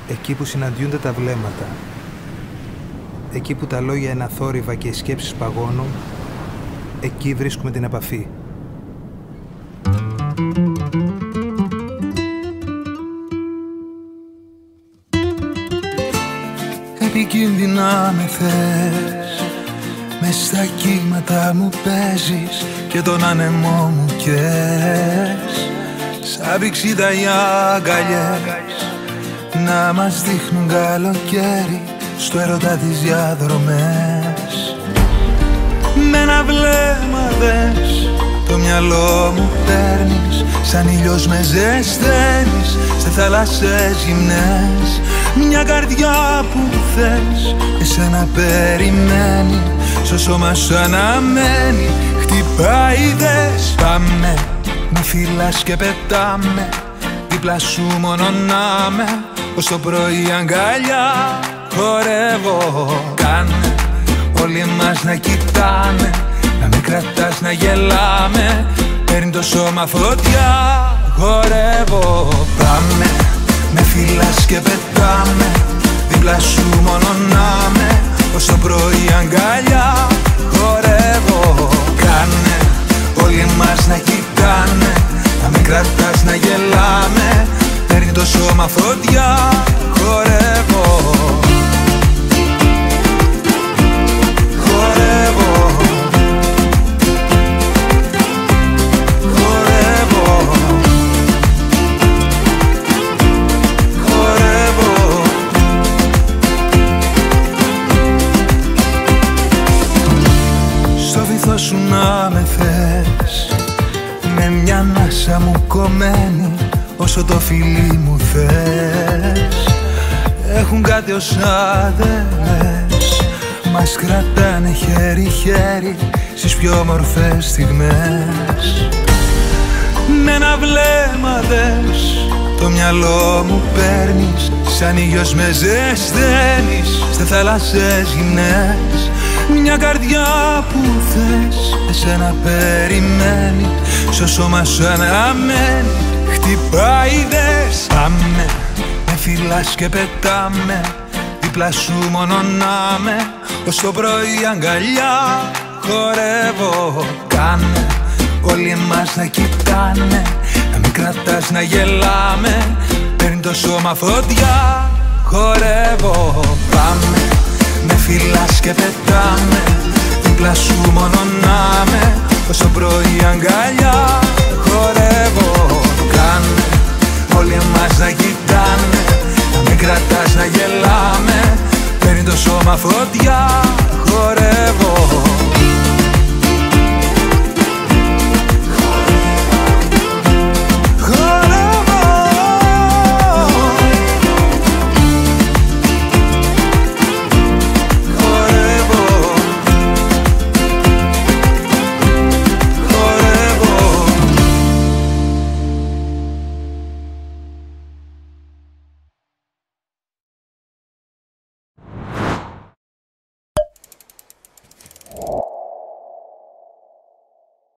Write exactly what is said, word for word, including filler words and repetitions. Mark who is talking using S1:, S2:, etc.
S1: Εκεί που συναντιούνται τα βλέμματα, εκεί που τα λόγια είναι αθόρυβα και οι σκέψεις παγώνουν, εκεί βρίσκουμε την επαφή.
S2: Επικίνδυνα με θες, μες στα κύματα μου παίζεις και τον άνεμό μου καίς. Σαν πηξίδα οι αγκαλιές να μας δείχνουν καλοκαίρι στο έρωτα τις διαδρομές. Με ένα βλέμμα δες, το μυαλό μου παίρνεις, σαν ήλιος με ζεσταίνεις σε θάλασσες γυμνές. Μια καρδιά που θες, εσένα περιμένει, στο σώμα σου αναμένει, χτυπάει δες. Πάμε, με φυλάς και πετάμε, δίπλα σου μόνο να με, ως το πρωί αγκαλιά χορεύω. Κάνε όλοι μας να κοιτάμε, να μην κρατάς να γελάμε, παίρνει το σώμα φωτιά, χορεύω. Πάμε, με φυλάς και πετάμε, δίπλα σου μόνο να με, ως το πρωί αγκαλιά χορεύω. Κάνε όλοι μας να κοιτάνε, να μην κρατάς να γελάμε, παίρνει το σώμα φωτιά, χορεύω. Χορεύω. Χορεύω. Χορεύω. Στο βυθό σου να με θες, με μια ανάσα μου κομμένη, όσο το φιλί μου θες. Έχουν κάτι ως άδελες, μας κρατάνε χέρι-χέρι στις πιο όμορφες στιγμές. Με ένα βλέμμα δες, το μυαλό μου παίρνεις, σαν ήλιος με ζεσταίνεις σε θάλασσες γυμνές. Μια καρδιά που θες, εσένα περιμένει, στο σώμα σου αναμένει, χτυπάει δες. Πάμε, με φυλάς και πετάμε, δίπλα σου μόνο να με, ως το πρωί αγκαλιά χορεύω. Κάνε όλοι μας να κοιτάνε, να μην κρατάς να γελάμε, παίρνει το σώμα φωτιά, χορεύω. Πάμε, με φυλάς και πετάμε, δίπλα σου μόνο να με, ως το πρωί αγκαλιά χορεύω. Κάνε όλοι μας να κοιτάνε, να μην κρατάς να γελάμε, παίρνει το σώμα φωτιά,